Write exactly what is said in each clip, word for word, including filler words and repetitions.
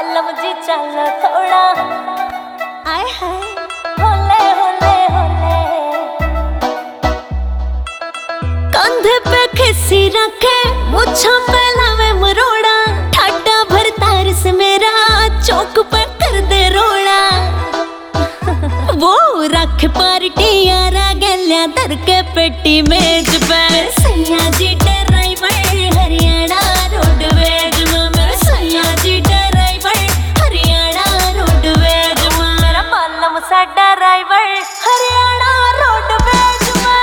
पालम जी चल थोड़ा आए हाय होले होले होले कंधे पे खिसी रखे मुझे पहलावे मरोड़ा ठाडा भर तार से मेरा चौक पे कर दे रोड़ा वो रख पार्टी यारा गलिया दर के पेटी मेज पे सैया जी ड्राइवर हरियाणा रोडवेज में मेरा सैया जी ड्राइवर हरियाणा रोडवेज में मेरा पालम सा ड्राइवर हरियाणा रोडवेज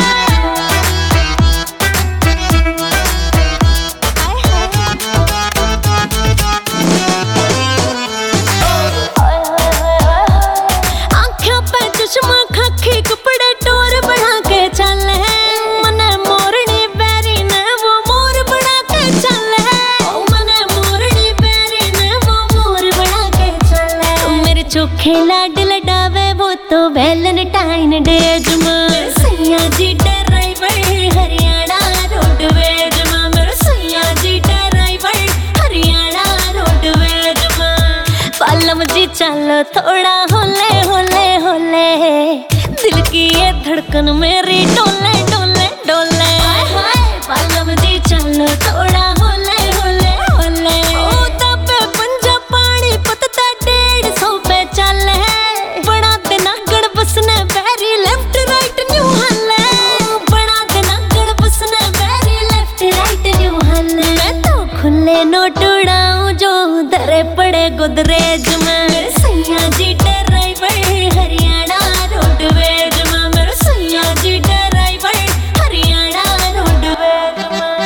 चश्मा खाकी कपड़े टोर बढ़ा के चल है मने मोरनी बैरी ने वो मोर बढ़ा के चल है मने मोरनी बैरी ने वो मोर बढ़ा के चल है मेरे चोखे लाड लडावे वो तो वैलेंटाइन डेज में सैया जी ड्राइवर हरियाणा रोडवेज में मेरा सैया जी ड्राइवर हरियाणा रोडवेज में पालम जी चलो थोड़ा होले होले होले दिल की ये धड़कन मेरी डोले डोले डोले पालम जी चलो थोड़ा होले होले होले ओ तबे पंजा पानी पतता डेढ़ सौ पे चल है बड़ा दिन गड़ बसने बैरी लेफ्ट राइट न्यू हल्ले बड़ा दिन गड़ बसने बैरी लेफ्ट राइट न्यू हल्ले मैं तो खुले नोट उड़ाऊं जो धरे पड़े गोदरेज में सैया जी ड्राइवर हरियाणा रोडवेज में मेरा सैया जी ड्राइवर हरियाणा रोडवेज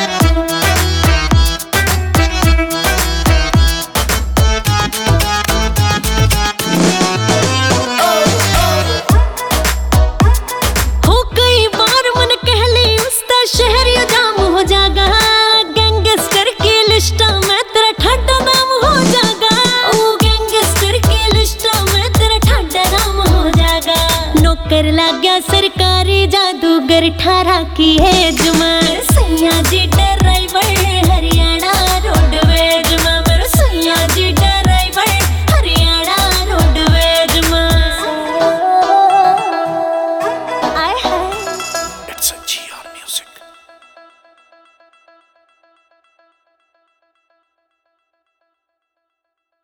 हो कई बार मन कह ली उसका शहर यो जाम हो जागा गैंगस्टर की लिस्ट में तेरा ठाडा नाम हो जागा ओ गैंगस्टर की लिस्ट में तेरा ठाडा नाम हो जागा नौकर लग गया सरकारी जादूगर ठारा की है जुमा सैया जी ड्राइवर